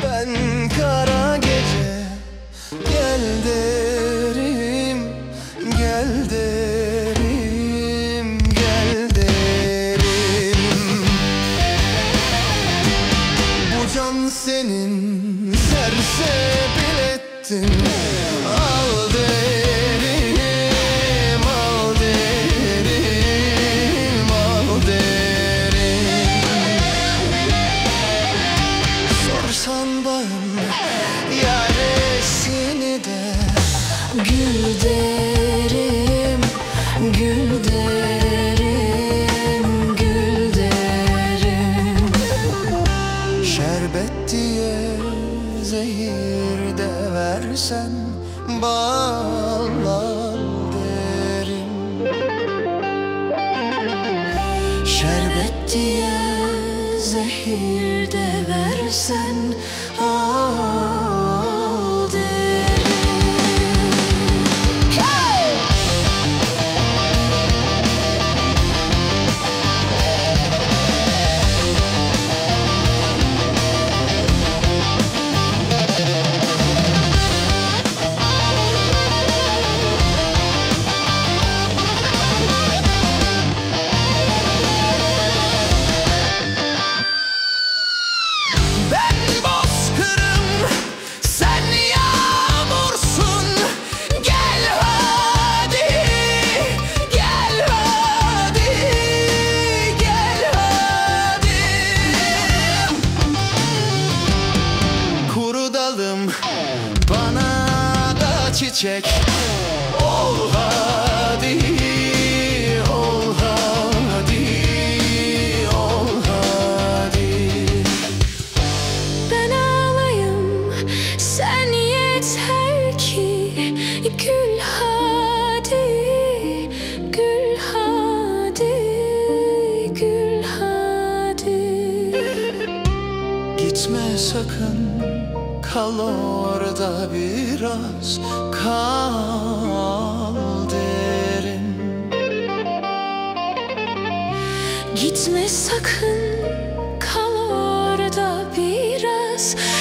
Ben kara gece gel derim, gel derim, gel derim. Bu can senin, sersebil ettin. Al derim, al derim, al derim. Sorsan bağım yaresini de Gül derim, gül derim, gül derim. şerbet diye zehir de versen bal al derim. Şerbet diye zehir de versen al derim. Ben bozkırım, sen yağmursun. Gel hadi, gel hadi, gel hadi. Kuru dalım, bana da çiçek. Ol hadi, ol hadi, ol hadi. Ben ağlayım, sen yeter ki gül hadi, gül hadi, gül hadi. Gitme sakın, kal orada biraz, kal derim. Gitme sakın, kal orada biraz.